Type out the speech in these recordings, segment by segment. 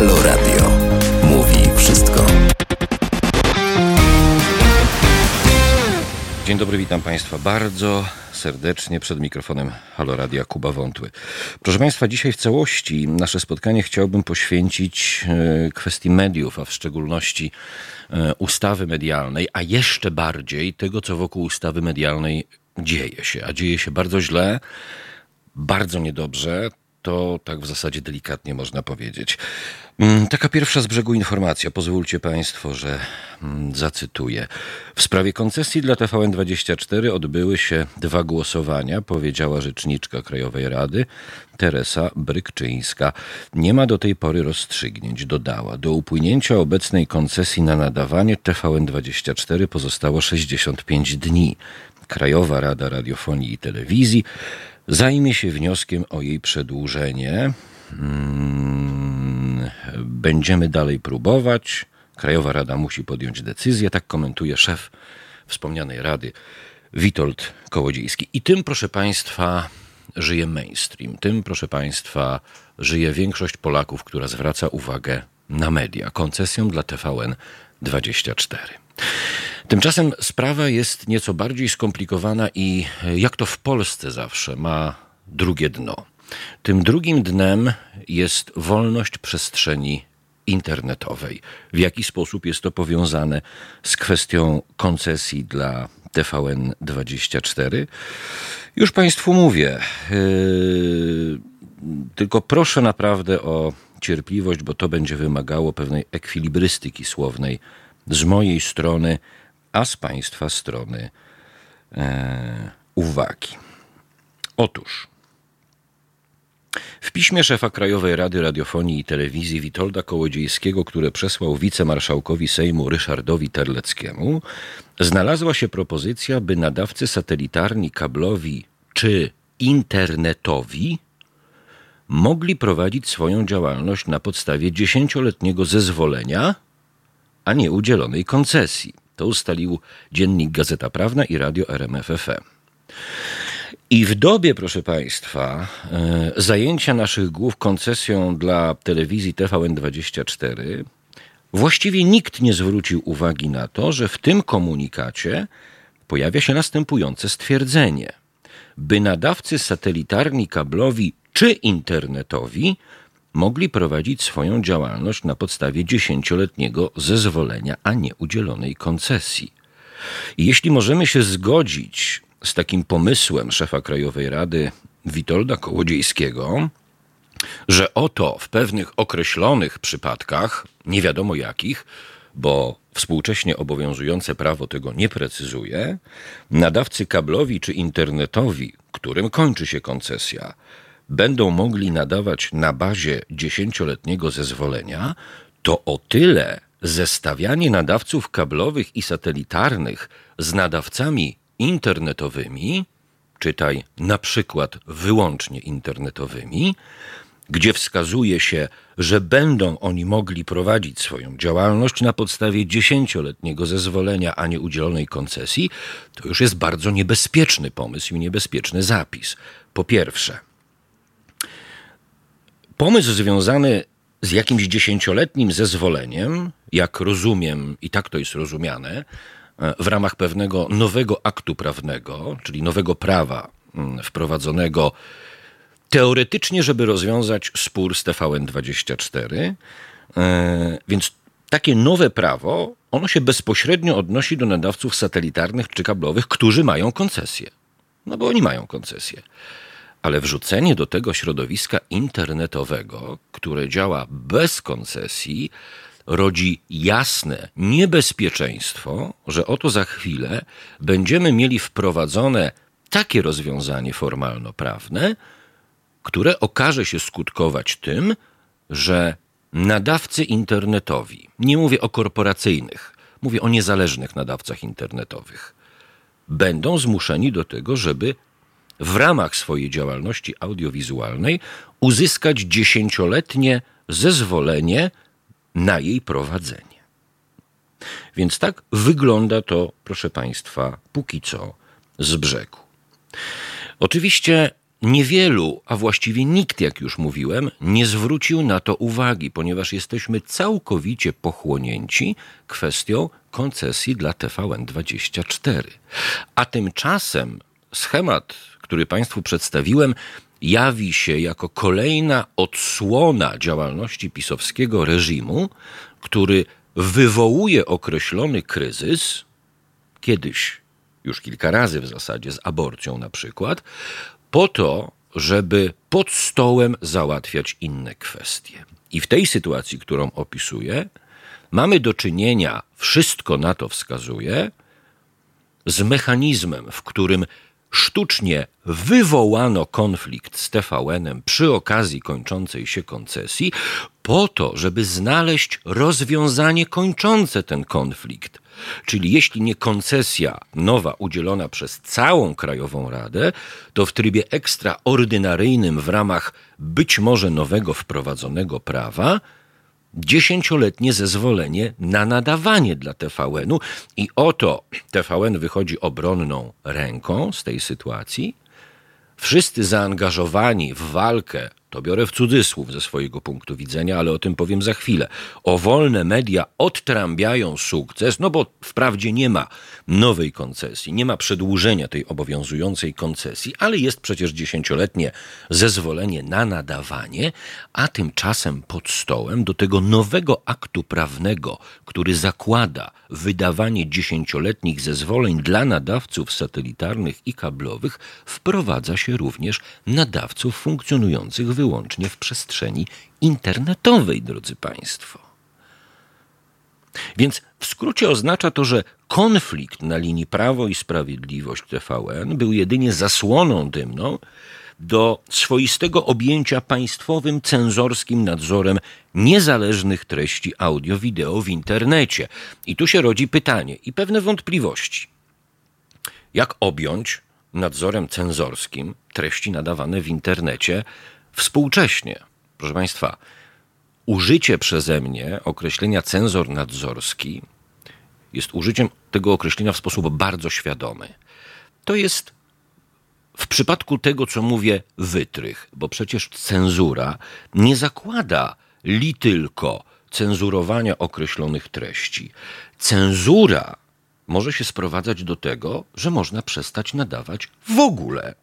Halo Radio. Mówi wszystko. Dzień dobry, witam Państwa bardzo serdecznie przed mikrofonem Halo Radia, Kuba Wątły. Proszę Państwa, dzisiaj w całości nasze spotkanie chciałbym poświęcić kwestii mediów, a w szczególności ustawy medialnej, a jeszcze bardziej tego, co wokół ustawy medialnej dzieje się. A dzieje się bardzo źle, bardzo niedobrze. To tak w zasadzie delikatnie można powiedzieć. Taka pierwsza z brzegu informacja. Pozwólcie Państwo, że zacytuję. W sprawie koncesji dla TVN24 odbyły się 2 głosowania, powiedziała rzeczniczka Krajowej Rady Teresa Brykczyńska. Nie ma do tej pory rozstrzygnięć, dodała. Do upłynięcia obecnej koncesji na nadawanie TVN24 pozostało 65 dni. Krajowa Rada Radiofonii i Telewizji zajmie się wnioskiem o jej przedłużenie. Będziemy dalej próbować. Krajowa Rada musi podjąć decyzję. Tak komentuje szef wspomnianej Rady Witold Kołodziejski. I tym, proszę Państwa, żyje mainstream. Tym, proszę Państwa, żyje większość Polaków, która zwraca uwagę na media. Koncesją dla TVN24. Tymczasem sprawa jest nieco bardziej skomplikowana i jak to w Polsce zawsze ma drugie dno. Tym drugim dnem jest wolność przestrzeni internetowej. W jaki sposób jest to powiązane z kwestią koncesji dla TVN24? Już Państwu mówię. Tylko proszę naprawdę o cierpliwość, bo to będzie wymagało pewnej ekwilibrystyki słownej z mojej strony, a z Państwa strony uwagi. Otóż w piśmie szefa Krajowej Rady Radiofonii i Telewizji Witolda Kołodziejskiego, które przesłał wicemarszałkowi Sejmu Ryszardowi Terleckiemu, znalazła się propozycja, by nadawcy satelitarni, kablowi czy internetowi mogli prowadzić swoją działalność na podstawie 10-letniego zezwolenia, a nie udzielonej koncesji. To ustalił dziennik Gazeta Prawna i radio RMF FM. I w dobie, proszę Państwa, zajęcia naszych głów koncesją dla telewizji TVN24 właściwie nikt nie zwrócił uwagi na to, że w tym komunikacie pojawia się następujące stwierdzenie. By nadawcy satelitarni, kablowi czy internetowi mogli prowadzić swoją działalność na podstawie 10-letniego zezwolenia, a nie udzielonej koncesji. I jeśli możemy się zgodzić z takim pomysłem szefa Krajowej Rady Witolda Kołodziejskiego, że oto w pewnych określonych przypadkach, nie wiadomo jakich, bo współcześnie obowiązujące prawo tego nie precyzuje, nadawcy kablowi czy internetowi, którym kończy się koncesja, będą mogli nadawać na bazie 10-letniego zezwolenia, to o tyle zestawianie nadawców kablowych i satelitarnych z nadawcami internetowymi, czytaj na przykład wyłącznie internetowymi, gdzie wskazuje się, że będą oni mogli prowadzić swoją działalność na podstawie 10-letniego zezwolenia, a nie udzielonej koncesji, to już jest bardzo niebezpieczny pomysł i niebezpieczny zapis. Po pierwsze, pomysł związany z jakimś 10-letnim zezwoleniem, jak rozumiem i tak to jest rozumiane, w ramach pewnego nowego aktu prawnego, czyli nowego prawa wprowadzonego teoretycznie, żeby rozwiązać spór z TVN24. Więc takie nowe prawo, ono się bezpośrednio odnosi do nadawców satelitarnych czy kablowych, którzy mają koncesję. No bo oni mają koncesję. Ale wrzucenie do tego środowiska internetowego, które działa bez koncesji, rodzi jasne niebezpieczeństwo, że oto za chwilę będziemy mieli wprowadzone takie rozwiązanie formalno-prawne, które okaże się skutkować tym, że nadawcy internetowi, nie mówię o korporacyjnych, mówię o niezależnych nadawcach internetowych, będą zmuszeni do tego, żeby w ramach swojej działalności audiowizualnej uzyskać 10-letnie zezwolenie na jej prowadzenie. Więc tak wygląda to, proszę Państwa, póki co z brzegu. Oczywiście Niewielu, a właściwie nikt, jak już mówiłem, nie zwrócił na to uwagi, ponieważ jesteśmy całkowicie pochłonięci kwestią koncesji dla TVN24. A tymczasem schemat, który Państwu przedstawiłem, jawi się jako kolejna odsłona działalności pisowskiego reżimu, który wywołuje określony kryzys, kiedyś już kilka razy w zasadzie z aborcją na przykład, po to, żeby pod stołem załatwiać inne kwestie. I w tej sytuacji, którą opisuję, mamy do czynienia, wszystko na to wskazuje, z mechanizmem, w którym sztucznie wywołano konflikt z TVN-em przy okazji kończącej się koncesji, po to, żeby znaleźć rozwiązanie kończące ten konflikt. Czyli jeśli nie koncesja nowa udzielona przez całą Krajową Radę, to w trybie ekstraordynaryjnym w ramach być może nowego wprowadzonego prawa 10-letnie zezwolenie na nadawanie dla TVN-u i oto TVN wychodzi obronną ręką z tej sytuacji. Wszyscy zaangażowani w walkę, to biorę w cudzysłów ze swojego punktu widzenia, ale o tym powiem za chwilę, o wolne media odtrąbiają sukces, no bo wprawdzie nie ma nowej koncesji, nie ma przedłużenia tej obowiązującej koncesji, ale jest przecież 10-letnie zezwolenie na nadawanie, a tymczasem pod stołem do tego nowego aktu prawnego, który zakłada wydawanie 10-letnich zezwoleń dla nadawców satelitarnych i kablowych, wprowadza się również nadawców funkcjonujących wyłącznie w przestrzeni internetowej, drodzy Państwo. Więc w skrócie oznacza to, że konflikt na linii Prawo i Sprawiedliwość TVN był jedynie zasłoną dymną do swoistego objęcia państwowym cenzorskim nadzorem niezależnych treści audio-wideo w internecie. I tu się rodzi pytanie i pewne wątpliwości. Jak objąć nadzorem cenzorskim treści nadawane w internecie współcześnie? Proszę Państwa, użycie przeze mnie określenia cenzor nadzorski jest użyciem tego określenia w sposób bardzo świadomy. To jest w przypadku tego, co mówię, wytrych, bo przecież cenzura nie zakłada li tylko cenzurowania określonych treści. Cenzura może się sprowadzać do tego, że można przestać nadawać w ogóle.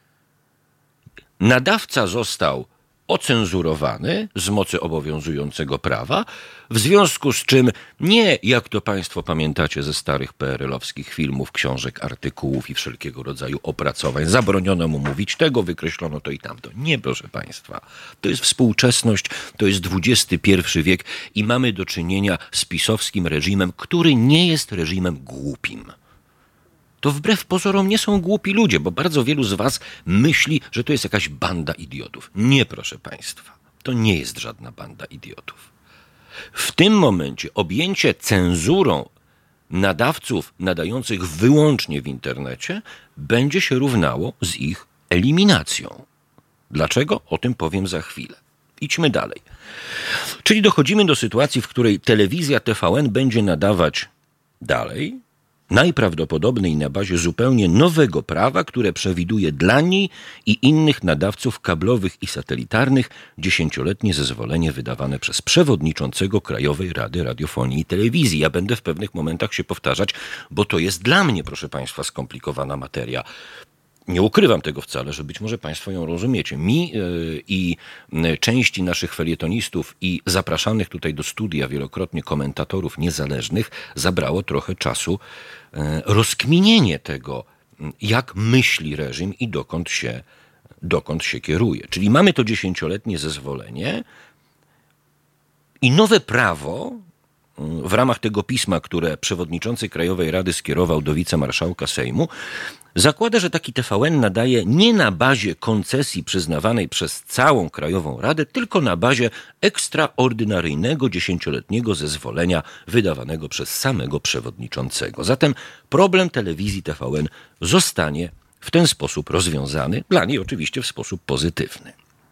Nadawca został ocenzurowany z mocy obowiązującego prawa, w związku z czym nie, jak to Państwo pamiętacie ze starych PRL-owskich filmów, książek, artykułów i wszelkiego rodzaju opracowań, zabroniono mu mówić tego, wykreślono to i tamto. Nie, proszę Państwa. To jest współczesność, to jest XXI wiek i mamy do czynienia z pisowskim reżimem, który nie jest reżimem głupim. To wbrew pozorom nie są głupi ludzie, bo bardzo wielu z was myśli, że to jest jakaś banda idiotów. Nie, proszę Państwa, to nie jest żadna banda idiotów. W tym momencie objęcie cenzurą nadawców nadających wyłącznie w internecie będzie się równało z ich eliminacją. Dlaczego? O tym powiem za chwilę. Idźmy dalej. Czyli dochodzimy do sytuacji, w której telewizja TVN będzie nadawać dalej, najprawdopodobniej na bazie zupełnie nowego prawa, które przewiduje dla niej i innych nadawców kablowych i satelitarnych 10-letnie zezwolenie wydawane przez przewodniczącego Krajowej Rady Radiofonii i Telewizji. Ja będę w pewnych momentach się powtarzać, bo to jest dla mnie, proszę Państwa, skomplikowana materia. Nie ukrywam tego wcale, że być może Państwo ją rozumiecie. Mi i części naszych felietonistów i zapraszanych tutaj do studia wielokrotnie komentatorów niezależnych zabrało trochę czasu rozkminienie tego, jak myśli reżim i dokąd się kieruje. Czyli mamy to 10-letnie zezwolenie i nowe prawo w ramach tego pisma, które przewodniczący Krajowej Rady skierował do wicemarszałka Sejmu, zakłada, że taki TVN nadaje nie na bazie koncesji przyznawanej przez całą Krajową Radę, tylko na bazie ekstraordynaryjnego 10-letniego zezwolenia wydawanego przez samego przewodniczącego. Zatem problem telewizji TVN zostanie w ten sposób rozwiązany, dla niej oczywiście w sposób pozytywny.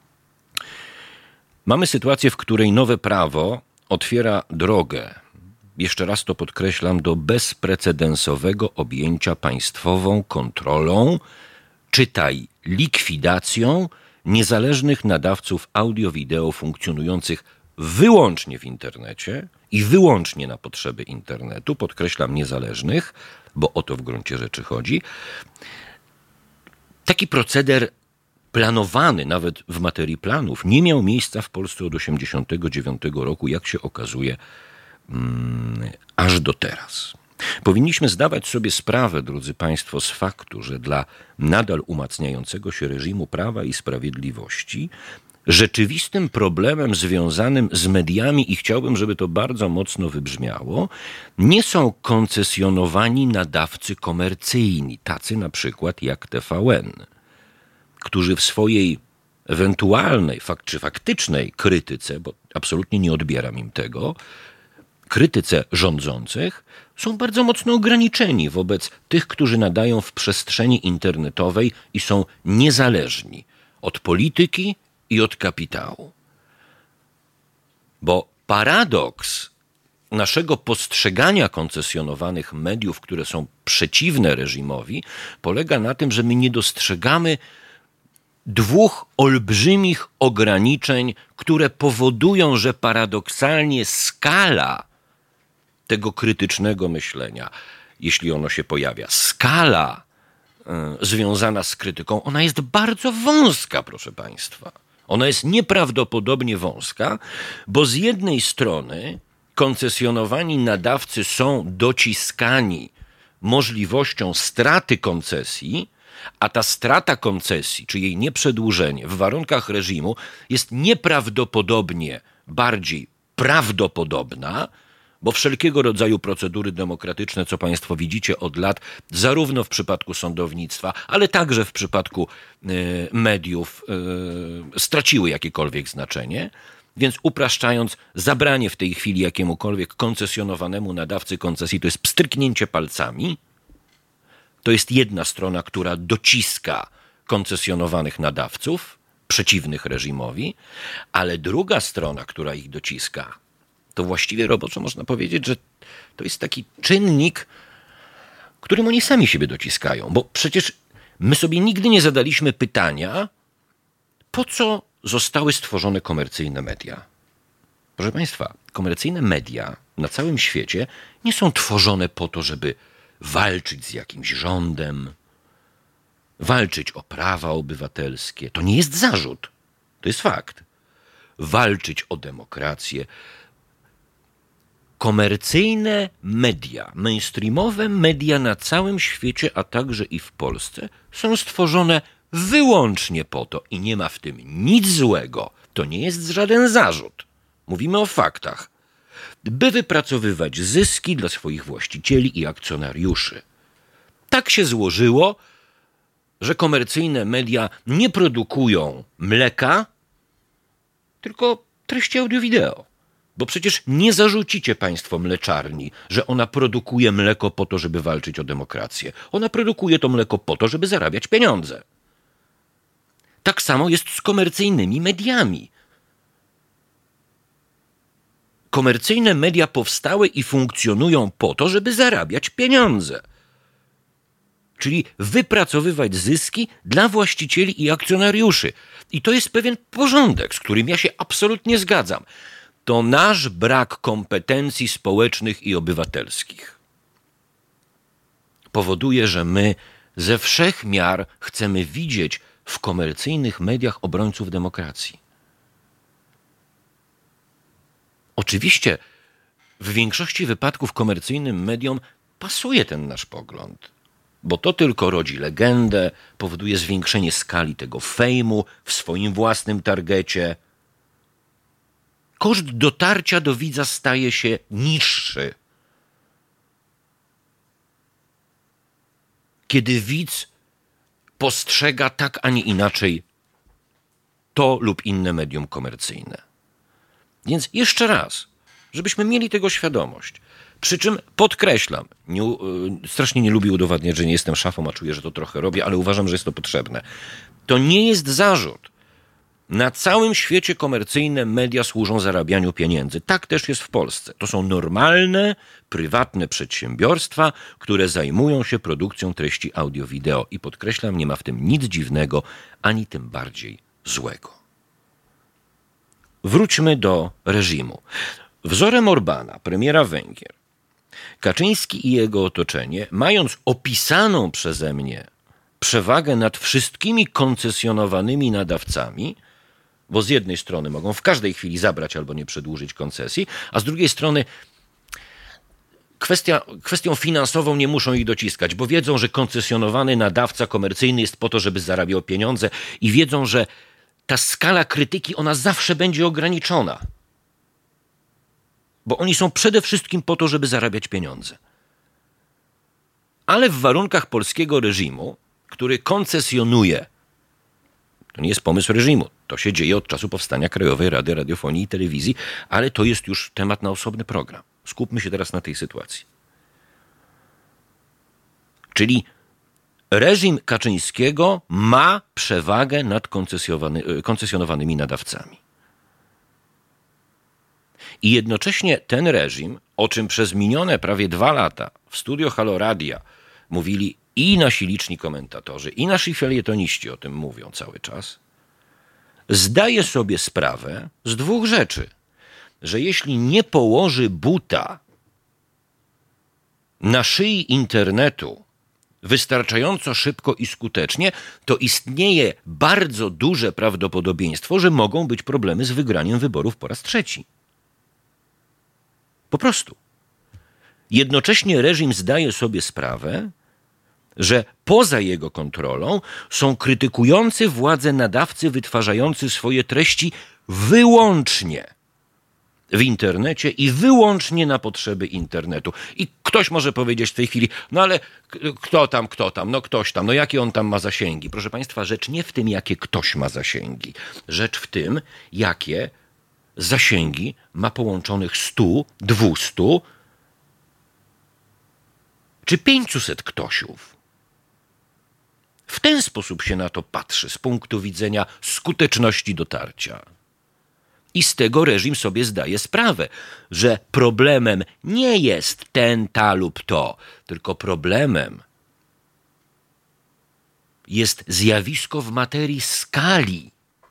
Mamy sytuację, w której nowe prawo otwiera drogę, jeszcze raz to podkreślam, do bezprecedensowego objęcia państwową kontrolą czytaj likwidacją niezależnych nadawców audio-wideo funkcjonujących wyłącznie w internecie i wyłącznie na potrzeby internetu, podkreślam niezależnych, bo o to w gruncie rzeczy chodzi. Taki proceder planowany nawet w materii planów nie miał miejsca w Polsce od 1989 roku, jak się okazuje, aż do teraz. Powinniśmy zdawać sobie sprawę, drodzy Państwo, z faktu, że dla nadal umacniającego się reżimu Prawa i Sprawiedliwości rzeczywistym problemem związanym z mediami, i chciałbym, żeby to bardzo mocno wybrzmiało, nie są koncesjonowani nadawcy komercyjni, tacy na przykład jak TVN, którzy w swojej ewentualnej czy faktycznej krytyce, bo absolutnie nie odbieram im tego, krytyce rządzących są bardzo mocno ograniczeni wobec tych, którzy nadają w przestrzeni internetowej i są niezależni od polityki i od kapitału. Bo paradoks naszego postrzegania koncesjonowanych mediów, które są przeciwne reżimowi, polega na tym, że my nie dostrzegamy dwóch olbrzymich ograniczeń, które powodują, że paradoksalnie skala tego krytycznego myślenia, jeśli ono się pojawia, skala związana z krytyką, ona jest bardzo wąska, proszę Państwa. Ona jest nieprawdopodobnie wąska, bo z jednej strony koncesjonowani nadawcy są dociskani możliwością straty koncesji, a ta strata koncesji, czy jej nieprzedłużenie w warunkach reżimu jest nieprawdopodobnie bardziej prawdopodobna, bo wszelkiego rodzaju procedury demokratyczne, co Państwo widzicie od lat, zarówno w przypadku sądownictwa, ale także w przypadku mediów, straciły jakiekolwiek znaczenie. Więc upraszczając, zabranie w tej chwili jakiemukolwiek koncesjonowanemu nadawcy koncesji to jest pstryknięcie palcami. To jest jedna strona, która dociska koncesjonowanych nadawców, przeciwnych reżimowi, ale druga strona, która ich dociska, to właściwie roboczo można powiedzieć, że to jest taki czynnik, którym oni sami siebie dociskają. Bo przecież my sobie nigdy nie zadaliśmy pytania, po co zostały stworzone komercyjne media. Proszę Państwa, komercyjne media na całym świecie nie są tworzone po to, żeby walczyć z jakimś rządem, walczyć o prawa obywatelskie. To nie jest zarzut, to jest fakt. Walczyć o demokrację. Komercyjne media, mainstreamowe media na całym świecie, a także i w Polsce, są stworzone wyłącznie po to i nie ma w tym nic złego. To nie jest żaden zarzut. Mówimy o faktach. By wypracowywać zyski dla swoich właścicieli i akcjonariuszy. Tak się złożyło, że komercyjne media nie produkują mleka, tylko treści audio-wideo. Bo przecież nie zarzucicie Państwo mleczarni, że ona produkuje mleko po to, żeby walczyć o demokrację. Ona produkuje to mleko po to, żeby zarabiać pieniądze. Tak samo jest z komercyjnymi mediami. Komercyjne media powstały i funkcjonują po to, żeby zarabiać pieniądze. Czyli wypracowywać zyski dla właścicieli i akcjonariuszy. I to jest pewien porządek, z którym ja się absolutnie zgadzam. To nasz brak kompetencji społecznych i obywatelskich powoduje, że my ze wszech miar chcemy widzieć w komercyjnych mediach obrońców demokracji. Oczywiście w większości wypadków komercyjnym mediom pasuje ten nasz pogląd, bo to tylko rodzi legendę, powoduje zwiększenie skali tego fejmu w swoim własnym targecie. Koszt dotarcia do widza staje się niższy. Kiedy widz postrzega tak, a nie inaczej to lub inne medium komercyjne. Więc jeszcze raz, żebyśmy mieli tego świadomość. Przy czym podkreślam, strasznie nie lubię udowadniać, że nie jestem szafą, a czuję, że to trochę robię, ale uważam, że jest to potrzebne. To nie jest zarzut. Na całym świecie komercyjne media służą zarabianiu pieniędzy. Tak też jest w Polsce. To są normalne, prywatne przedsiębiorstwa, które zajmują się produkcją treści audio-wideo. I podkreślam, nie ma w tym nic dziwnego, ani tym bardziej złego. Wróćmy do reżimu. Wzorem Orbana, premiera Węgier, Kaczyński i jego otoczenie, mając opisaną przeze mnie przewagę nad wszystkimi koncesjonowanymi nadawcami, bo z jednej strony mogą w każdej chwili zabrać albo nie przedłużyć koncesji, a z drugiej strony kwestią finansową nie muszą ich dociskać, bo wiedzą, że koncesjonowany nadawca komercyjny jest po to, żeby zarabiał pieniądze i wiedzą, że ta skala krytyki, ona zawsze będzie ograniczona. Bo oni są przede wszystkim po to, żeby zarabiać pieniądze. Ale w warunkach polskiego reżimu, który koncesjonuje, to nie jest pomysł reżimu, to się dzieje od czasu powstania Krajowej Rady Radiofonii i Telewizji, ale to jest już temat na osobny program. Skupmy się teraz na tej sytuacji. Czyli reżim Kaczyńskiego ma przewagę nad koncesjonowanymi nadawcami. I jednocześnie ten reżim, o czym przez minione prawie 2 lata w studio Halo Radia mówili i nasi liczni komentatorzy, i nasi felietoniści o tym mówią cały czas, zdaje sobie sprawę z 2 rzeczy. Że jeśli nie położy buta na szyi internetu wystarczająco szybko i skutecznie, to istnieje bardzo duże prawdopodobieństwo, że mogą być problemy z wygraniem wyborów po raz 3. Po prostu. Jednocześnie reżim zdaje sobie sprawę, że poza jego kontrolą są krytykujący władzę nadawcy wytwarzający swoje treści wyłącznie w internecie i wyłącznie na potrzeby internetu. I ktoś może powiedzieć w tej chwili, no ale kto tam, no ktoś tam, no jakie on tam ma zasięgi. Proszę Państwa, rzecz nie w tym, jakie ktoś ma zasięgi. Rzecz w tym, jakie zasięgi ma połączonych 100, 200 czy 500 ktośów. W ten sposób się na to patrzy z punktu widzenia skuteczności dotarcia. I z tego reżim sobie zdaje sprawę, że problemem nie jest ten, ta lub to, tylko problemem jest zjawisko w materii skali.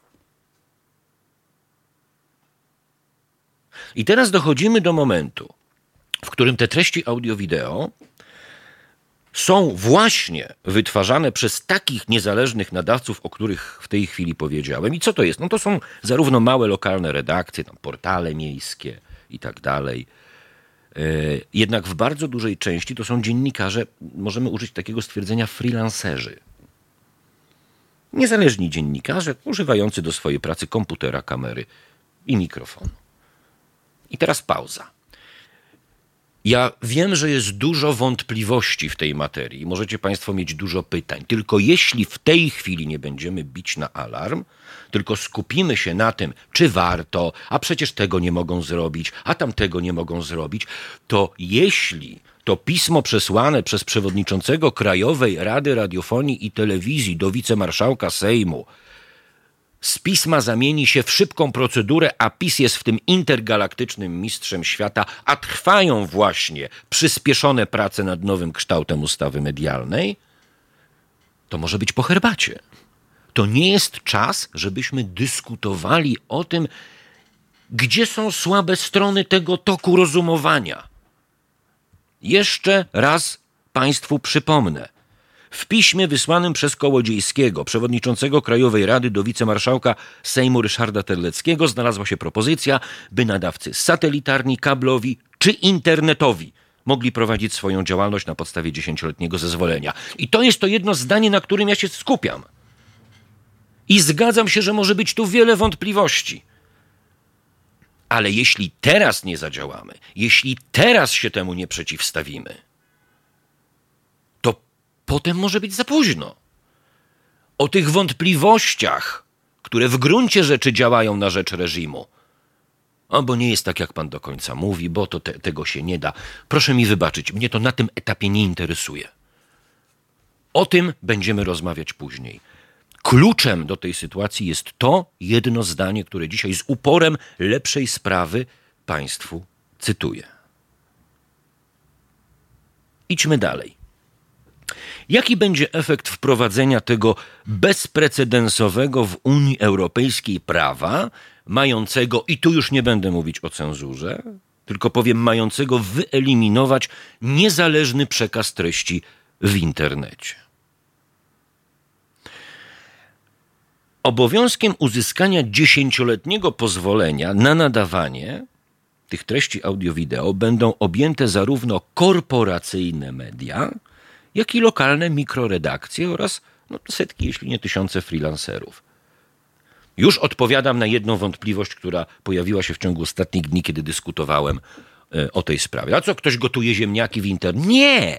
I teraz dochodzimy do momentu, w którym te treści audio-wideo są właśnie wytwarzane przez takich niezależnych nadawców, o których w tej chwili powiedziałem. I co to jest? No to są zarówno małe lokalne redakcje, tam portale miejskie i tak dalej. Jednak w bardzo dużej części to są dziennikarze, możemy użyć takiego stwierdzenia, freelancerzy. Niezależni dziennikarze używający do swojej pracy komputera, kamery i mikrofonu. I teraz pauza. Ja wiem, że jest dużo wątpliwości w tej materii. Możecie Państwo mieć dużo pytań. Tylko jeśli w tej chwili nie będziemy bić na alarm, tylko skupimy się na tym, czy warto, a przecież tego nie mogą zrobić, a tamtego nie mogą zrobić, to jeśli to pismo przesłane przez przewodniczącego Krajowej Rady Radiofonii i Telewizji do wicemarszałka Sejmu z pisma zamieni się w szybką procedurę, a PiS jest w tym intergalaktycznym mistrzem świata, a trwają właśnie przyspieszone prace nad nowym kształtem ustawy medialnej, to może być po herbacie. To nie jest czas, żebyśmy dyskutowali o tym, gdzie są słabe strony tego toku rozumowania. Jeszcze raz Państwu przypomnę. W piśmie wysłanym przez Kołodziejskiego, przewodniczącego Krajowej Rady do wicemarszałka Sejmu Ryszarda Terleckiego, znalazła się propozycja, by nadawcy satelitarni, kablowi czy internetowi mogli prowadzić swoją działalność na podstawie 10-letniego zezwolenia. I to jest to jedno zdanie, na którym ja się skupiam. I zgadzam się, że może być tu wiele wątpliwości. Ale jeśli teraz nie zadziałamy, jeśli teraz się temu nie przeciwstawimy, to potem może być za późno. O tych wątpliwościach, które w gruncie rzeczy działają na rzecz reżimu, bo nie jest tak, jak pan do końca mówi, bo to tego się nie da. Proszę mi wybaczyć, mnie to na tym etapie nie interesuje. O tym będziemy rozmawiać później. Kluczem do tej sytuacji jest to jedno zdanie, które dzisiaj z uporem lepszej sprawy państwu cytuję. Idźmy dalej. Jaki będzie efekt wprowadzenia tego bezprecedensowego w Unii Europejskiej prawa, mającego, i tu już nie będę mówić o cenzurze, tylko powiem mającego wyeliminować niezależny przekaz treści w internecie? Obowiązkiem uzyskania 10-letniego pozwolenia na nadawanie tych treści audio-wideo będą objęte zarówno korporacyjne media, jak i lokalne mikroredakcje oraz setki, jeśli nie tysiące freelancerów. Już odpowiadam na jedną wątpliwość, która pojawiła się w ciągu ostatnich dni, kiedy dyskutowałem o tej sprawie. A co, ktoś gotuje ziemniaki w internecie? Nie!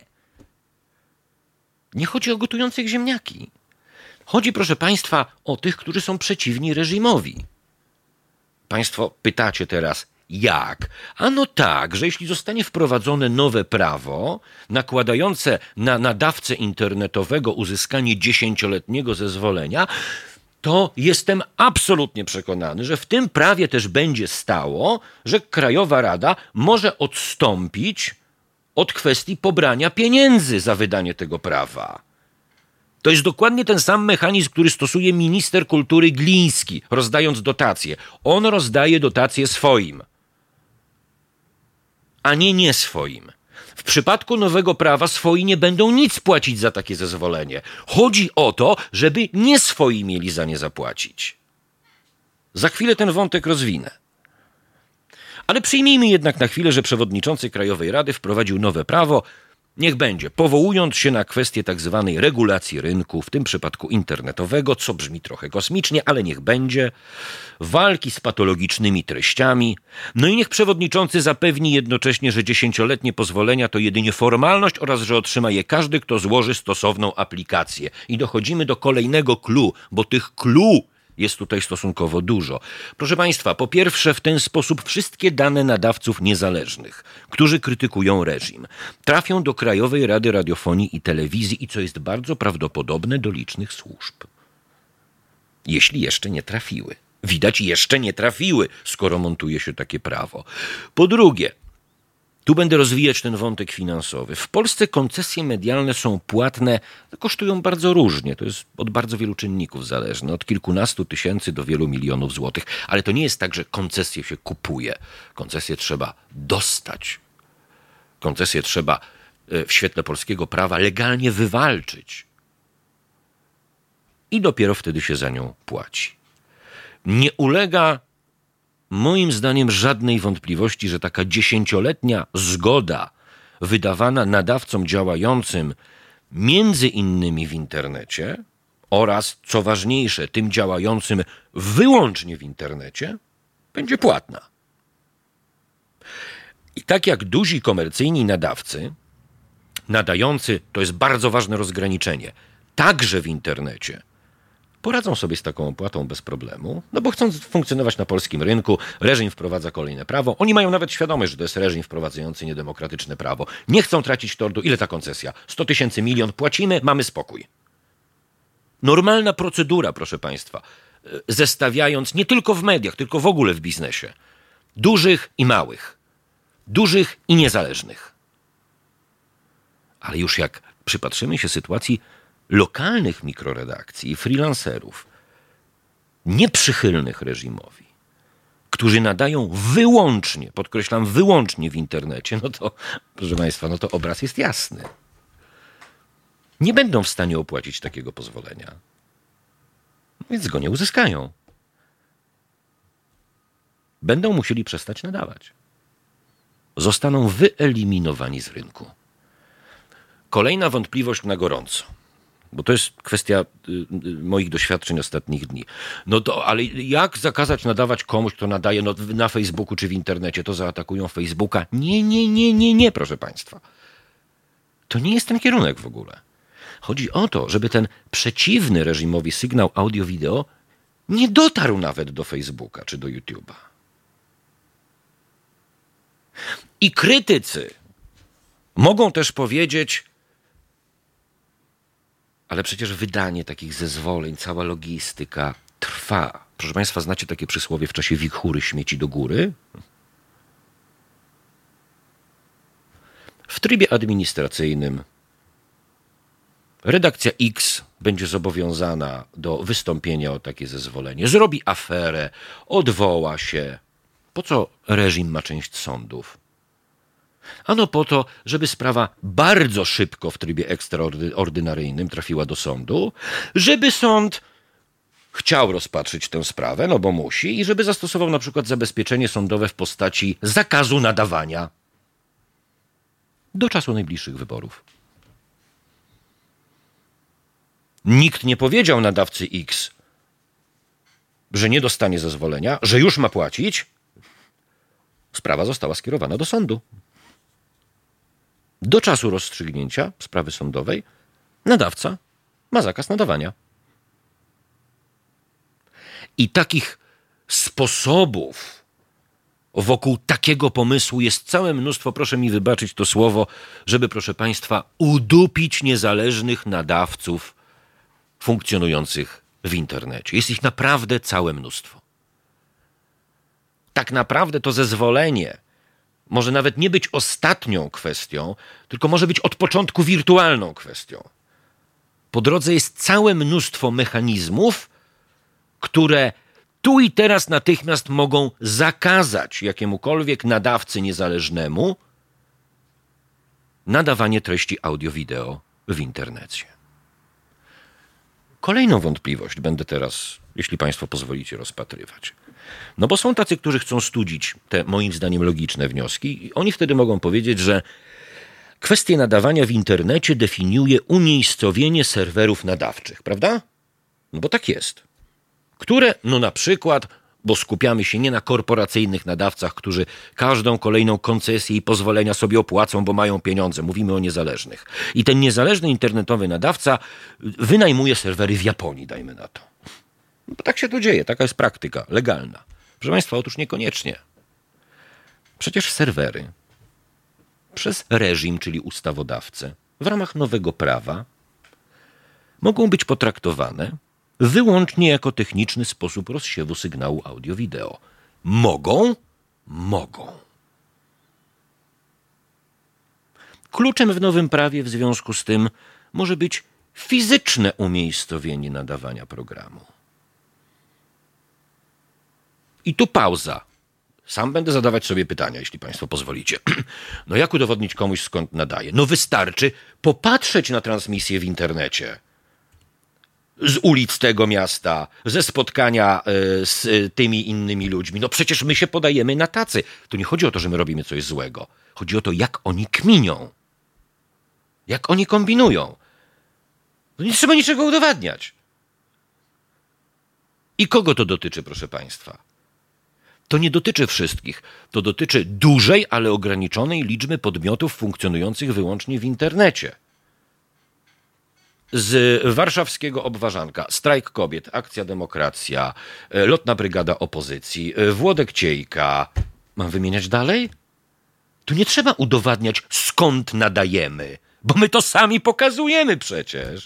Nie chodzi o gotujących ziemniaki. Chodzi, proszę Państwa, o tych, którzy są przeciwni reżimowi. Państwo pytacie teraz, jak? Ano tak, że jeśli zostanie wprowadzone nowe prawo nakładające na nadawcę internetowego uzyskanie 10-letniego zezwolenia, to jestem absolutnie przekonany, że w tym prawie też będzie stało, że Krajowa Rada może odstąpić od kwestii pobrania pieniędzy za wydanie tego prawa. To jest dokładnie ten sam mechanizm, który stosuje minister kultury Gliński, rozdając dotacje. On rozdaje dotacje swoim, a nie swoim. W przypadku nowego prawa swoi nie będą nic płacić za takie zezwolenie. Chodzi o to, żeby nie swoi mieli za nie zapłacić. Za chwilę ten wątek rozwinę. Ale przyjmijmy jednak na chwilę, że przewodniczący Krajowej Rady wprowadził nowe prawo, niech będzie, powołując się na kwestię tak zwanej regulacji rynku, w tym przypadku internetowego, co brzmi trochę kosmicznie, ale niech będzie, walki z patologicznymi treściami, no i niech przewodniczący zapewni jednocześnie, że 10-letnie pozwolenia to jedynie formalność oraz że otrzyma je każdy, kto złoży stosowną aplikację. I dochodzimy do kolejnego clou, bo tych clou jest tutaj stosunkowo dużo. Proszę Państwa, po pierwsze w ten sposób wszystkie dane nadawców niezależnych, którzy krytykują reżim, trafią do Krajowej Rady Radiofonii i Telewizji i co jest bardzo prawdopodobne do licznych służb. Jeśli jeszcze nie trafiły. Widać, jeszcze nie trafiły, skoro montuje się takie prawo. Po drugie, tu będę rozwijać ten wątek finansowy. W Polsce koncesje medialne są płatne, kosztują bardzo różnie. To jest od bardzo wielu czynników zależne. Od kilkunastu tysięcy do wielu milionów złotych. Ale to nie jest tak, że koncesje się kupuje. Koncesje trzeba dostać. Koncesje trzeba w świetle polskiego prawa legalnie wywalczyć. I dopiero wtedy się za nią płaci. Nie ulega moim zdaniem żadnej wątpliwości, że taka 10-letnia zgoda wydawana nadawcom działającym między innymi w internecie oraz, co ważniejsze, tym działającym wyłącznie w internecie, będzie płatna. I tak jak duzi komercyjni nadawcy, nadający, to jest bardzo ważne rozgraniczenie, także w internecie, poradzą sobie z taką opłatą bez problemu, no bo chcą funkcjonować na polskim rynku, reżim wprowadza kolejne prawo, oni mają nawet świadomość, że to jest reżim wprowadzający niedemokratyczne prawo. Nie chcą tracić tortu. Ile ta koncesja? 100 000, milion, płacimy, mamy spokój. Normalna procedura, proszę Państwa, zestawiając nie tylko w mediach, tylko w ogóle w biznesie, dużych i małych, dużych i niezależnych. Ale już jak przypatrzymy się sytuacji lokalnych mikroredakcji i freelancerów, nieprzychylnych reżimowi, którzy nadają wyłącznie, podkreślam, wyłącznie w internecie, no to, proszę Państwa, no to obraz jest jasny. Nie będą w stanie opłacić takiego pozwolenia, więc go nie uzyskają. Będą musieli przestać nadawać. Zostaną wyeliminowani z rynku. Kolejna wątpliwość na gorąco, bo to jest kwestia moich doświadczeń ostatnich dni. No to, ale jak zakazać nadawać komuś, kto nadaje na Facebooku czy w internecie, to zaatakują Facebooka? Nie, proszę Państwa. To nie jest ten kierunek w ogóle. Chodzi o to, żeby ten przeciwny reżimowi sygnał audio-wideo nie dotarł nawet do Facebooka czy do YouTube'a. I krytycy mogą też powiedzieć: Ale przecież wydanie takich zezwoleń, cała logistyka trwa. Proszę Państwa, znacie takie przysłowie w czasie wichury śmieci do góry? W trybie administracyjnym redakcja X będzie zobowiązana do wystąpienia o takie zezwolenie. Zrobi aferę, odwoła się. Po co reżim ma część sądów? Ano po to, żeby sprawa bardzo szybko w trybie ekstraordynaryjnym trafiła do sądu, żeby sąd chciał rozpatrzyć tę sprawę, no bo musi, i żeby zastosował na przykład zabezpieczenie sądowe w postaci zakazu nadawania do czasu najbliższych wyborów. Nikt nie powiedział nadawcy X, że nie dostanie zezwolenia, że już ma płacić. Sprawa została skierowana do sądu. Do czasu rozstrzygnięcia sprawy sądowej nadawca ma zakaz nadawania. I takich sposobów wokół takiego pomysłu jest całe mnóstwo, proszę mi wybaczyć to słowo, żeby, proszę Państwa, udupić niezależnych nadawców funkcjonujących w internecie. Jest ich naprawdę całe mnóstwo. Tak naprawdę to zezwolenie może nawet nie być ostatnią kwestią, tylko może być od początku wirtualną kwestią. Po drodze jest całe mnóstwo mechanizmów, które tu i teraz natychmiast mogą zakazać jakiemukolwiek nadawcy niezależnemu nadawanie treści audio-wideo w internecie. Kolejną wątpliwość będę teraz, jeśli Państwo pozwolicie, rozpatrywać. No bo są tacy, którzy chcą studzić te, moim zdaniem, logiczne wnioski i oni wtedy mogą powiedzieć, że kwestię nadawania w internecie definiuje umiejscowienie serwerów nadawczych, prawda? No bo tak jest. Które, no na przykład, bo skupiamy się nie na korporacyjnych nadawcach, którzy każdą kolejną koncesję i pozwolenia sobie opłacą, bo mają pieniądze. Mówimy o niezależnych. I ten niezależny internetowy nadawca wynajmuje serwery w Japonii, dajmy na to. No bo tak się to dzieje, taka jest praktyka legalna. Proszę Państwa, otóż niekoniecznie. Przecież serwery przez reżim, czyli ustawodawcę, w ramach nowego prawa mogą być potraktowane wyłącznie jako techniczny sposób rozsiewu sygnału audio-wideo. Mogą? Mogą. Kluczem w nowym prawie w związku z tym może być fizyczne umiejscowienie nadawania programu. I tu pauza. Sam będę zadawać sobie pytania, jeśli Państwo pozwolicie. No jak udowodnić komuś, skąd nadaje? No wystarczy popatrzeć na transmisję w internecie. Z ulic tego miasta, ze spotkania z tymi innymi ludźmi. No przecież my się podajemy na tacy. Tu nie chodzi o to, że my robimy coś złego. Chodzi o to, jak oni kminią. Jak oni kombinują. No nie trzeba niczego udowadniać. I kogo to dotyczy, proszę Państwa? To nie dotyczy wszystkich. To dotyczy dużej, ale ograniczonej liczby podmiotów funkcjonujących wyłącznie w internecie. Z warszawskiego Obwarzanka, Strajk Kobiet, Akcja Demokracja, Lotna Brygada Opozycji, Włodek Ciejka. Mam wymieniać dalej? Tu nie trzeba udowadniać, skąd nadajemy, bo my to sami pokazujemy przecież.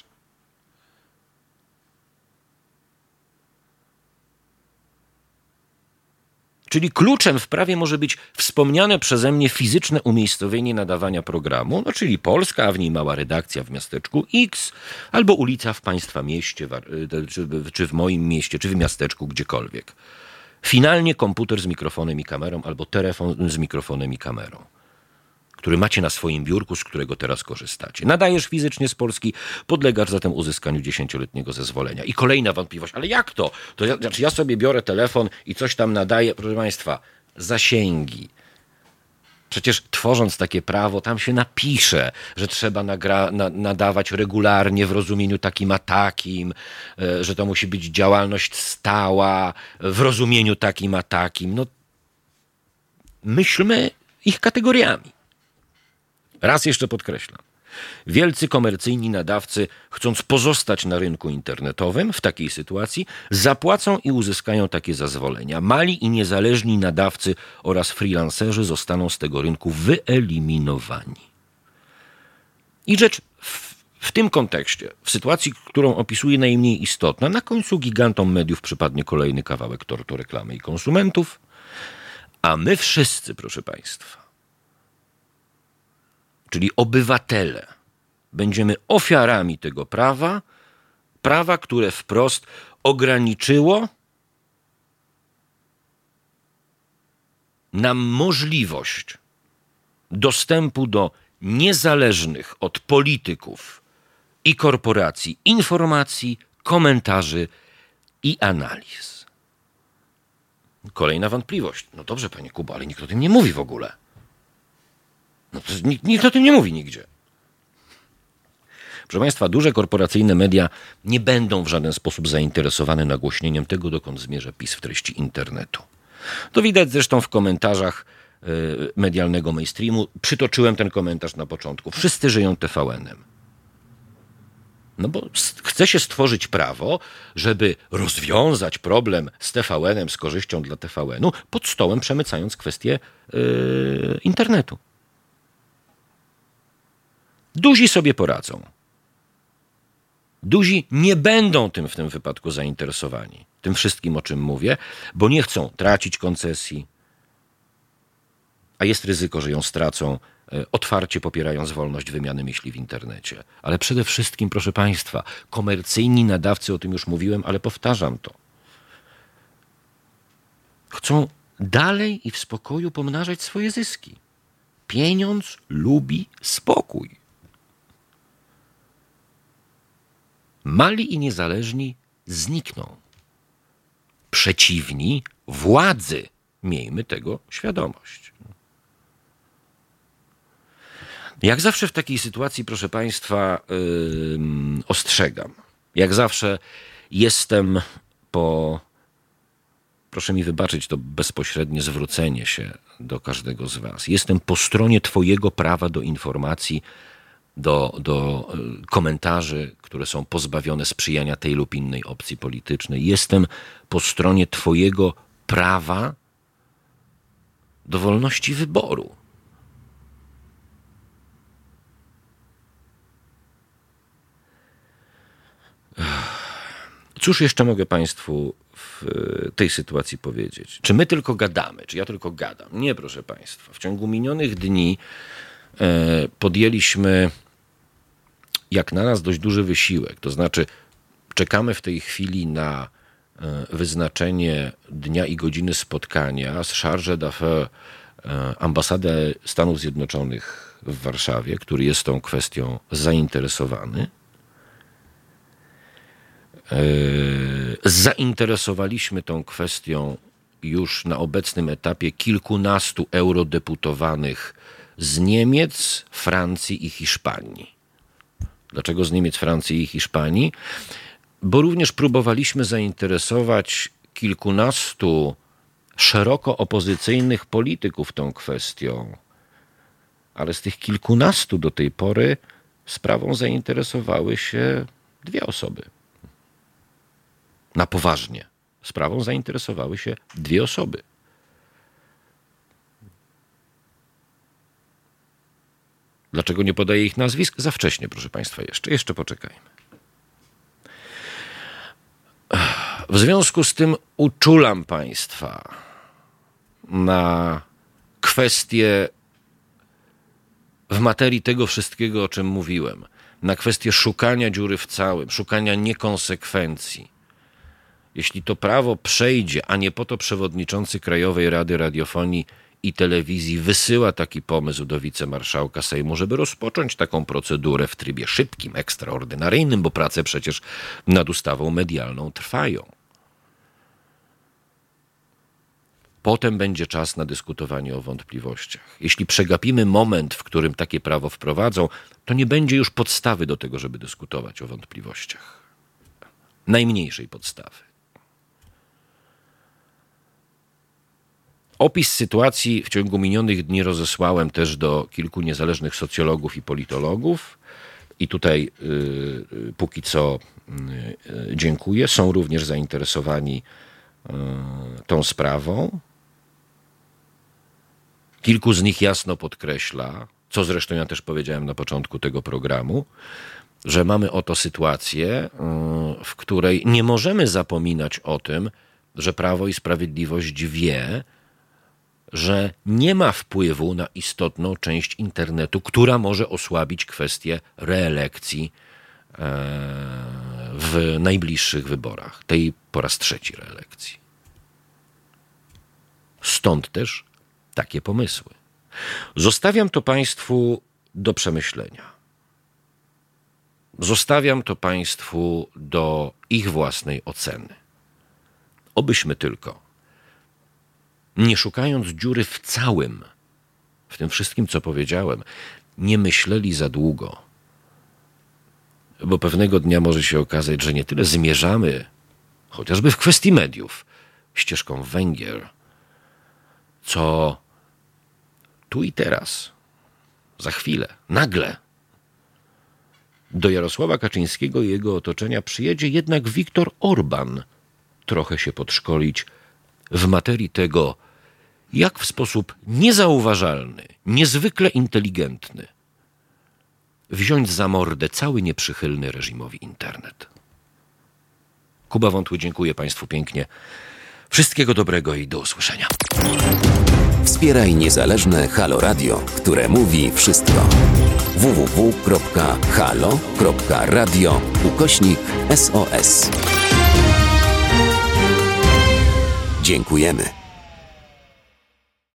Czyli kluczem w prawie może być wspomniane przeze mnie fizyczne umiejscowienie nadawania programu, no czyli Polska, a w niej mała redakcja w miasteczku X, albo ulica w Państwa mieście, czy w moim mieście, czy w miasteczku, gdziekolwiek. Finalnie komputer z mikrofonem i kamerą, albo telefon z mikrofonem i kamerą, który macie na swoim biurku, z którego teraz korzystacie. Nadajesz fizycznie z Polski, podlegasz zatem uzyskaniu 10-letniego zezwolenia. I kolejna wątpliwość, ale jak to? Znaczy ja sobie biorę telefon i coś tam nadaję, proszę Państwa, zasięgi. Przecież tworząc takie prawo, tam się napisze, że trzeba nadawać regularnie w rozumieniu takim a takim, że to musi być działalność stała w rozumieniu takim a takim. No, myślmy ich kategoriami. Raz jeszcze podkreślam. Wielcy komercyjni nadawcy, chcąc pozostać na rynku internetowym, w takiej sytuacji zapłacą i uzyskają takie zezwolenia. Mali i niezależni nadawcy oraz freelancerzy zostaną z tego rynku wyeliminowani. I rzecz W tym kontekście, w sytuacji, którą opisuję najmniej istotna, na końcu gigantom mediów przypadnie kolejny kawałek tortu reklamy i konsumentów, a my wszyscy, proszę Państwa, czyli obywatele, będziemy ofiarami tego prawa, które wprost ograniczyło nam możliwość dostępu do niezależnych od polityków i korporacji informacji, komentarzy i analiz. Kolejna wątpliwość. No dobrze, panie Kubo, ale nikt o tym nie mówi w ogóle. No to nikt o tym nie mówi nigdzie. Proszę Państwa, duże korporacyjne media nie będą w żaden sposób zainteresowane nagłośnieniem tego, dokąd zmierza PiS w treści internetu. To widać zresztą w komentarzach medialnego mainstreamu. Przytoczyłem ten komentarz na początku. Wszyscy żyją TVN-em. No bo chce się stworzyć prawo, żeby rozwiązać problem z TVN-em, z korzyścią dla TVN-u, pod stołem przemycając kwestię internetu. Duzi sobie poradzą. Duzi nie będą tym w tym wypadku zainteresowani. Tym wszystkim, o czym mówię, bo nie chcą tracić koncesji, a jest ryzyko, że ją stracą, otwarcie popierając wolność wymiany myśli w internecie. Ale przede wszystkim, proszę Państwa, komercyjni nadawcy, o tym już mówiłem, ale powtarzam to, chcą dalej i w spokoju pomnażać swoje zyski. Pieniądz lubi spokój. Mali i niezależni znikną. Przeciwni władzy, miejmy tego świadomość. Jak zawsze w takiej sytuacji, proszę Państwa, ostrzegam. Jak zawsze jestem proszę mi wybaczyć to bezpośrednie zwrócenie się do każdego z Was. Jestem po stronie Twojego prawa do informacji, do komentarzy, które są pozbawione sprzyjania tej lub innej opcji politycznej. Jestem po stronie Twojego prawa do wolności wyboru. Cóż jeszcze mogę Państwu w tej sytuacji powiedzieć? Czy my tylko gadamy? Czy ja tylko gadam? Nie, proszę Państwa. W ciągu minionych dni podjęliśmy, jak na nas, dość duży wysiłek. To znaczy, czekamy w tej chwili na wyznaczenie dnia i godziny spotkania z chargé d'affaires ambasady Stanów Zjednoczonych w Warszawie, który jest tą kwestią zainteresowany. Zainteresowaliśmy tą kwestią już na obecnym etapie kilkunastu eurodeputowanych z Niemiec, Francji i Hiszpanii. Dlaczego z Niemiec, Francji i Hiszpanii? Bo również próbowaliśmy zainteresować kilkunastu szeroko opozycyjnych polityków tą kwestią, ale z tych kilkunastu do tej pory sprawą zainteresowały się 2 osoby. Na poważnie. Sprawą zainteresowały się 2 osoby. Dlaczego nie podaję ich nazwisk? Za wcześnie, proszę Państwa, jeszcze poczekajmy. W związku z tym uczulam Państwa na kwestię w materii tego wszystkiego, o czym mówiłem, na kwestię szukania dziury w całym, szukania niekonsekwencji. Jeśli to prawo przejdzie, a nie po to przewodniczący Krajowej Rady Radiofonii i Telewizji wysyła taki pomysł do wicemarszałka Sejmu, żeby rozpocząć taką procedurę w trybie szybkim, ekstraordynaryjnym, bo prace przecież nad ustawą medialną trwają. Potem będzie czas na dyskutowanie o wątpliwościach. Jeśli przegapimy moment, w którym takie prawo wprowadzą, to nie będzie już podstawy do tego, żeby dyskutować o wątpliwościach. Najmniejszej podstawy. Opis sytuacji w ciągu minionych dni rozesłałem też do kilku niezależnych socjologów i politologów. I tutaj póki co dziękuję. Są również zainteresowani tą sprawą. Kilku z nich jasno podkreśla, co zresztą ja też powiedziałem na początku tego programu, że mamy oto sytuację, w której nie możemy zapominać o tym, że Prawo i Sprawiedliwość wie, że nie ma wpływu na istotną część internetu, która może osłabić kwestię reelekcji w najbliższych wyborach, tej po raz trzeci reelekcji. Stąd też takie pomysły. Zostawiam to Państwu do przemyślenia. Zostawiam to Państwu do ich własnej oceny. Obyśmy tylko, nie szukając dziury w całym, w tym wszystkim, co powiedziałem, nie myśleli za długo. Bo pewnego dnia może się okazać, że nie tyle zmierzamy, chociażby w kwestii mediów, ścieżką Węgier, co tu i teraz, za chwilę, nagle do Jarosława Kaczyńskiego i jego otoczenia przyjedzie jednak Viktor Orban trochę się podszkolić w materii tego, jak w sposób niezauważalny, niezwykle inteligentny wziąć za mordę cały nieprzychylny reżimowi internet. Kuba Wątły, dziękuję Państwu pięknie. Wszystkiego dobrego i do usłyszenia. Wspieraj niezależne Halo Radio, które mówi wszystko. www.halo.radio/SOS. Dziękujemy.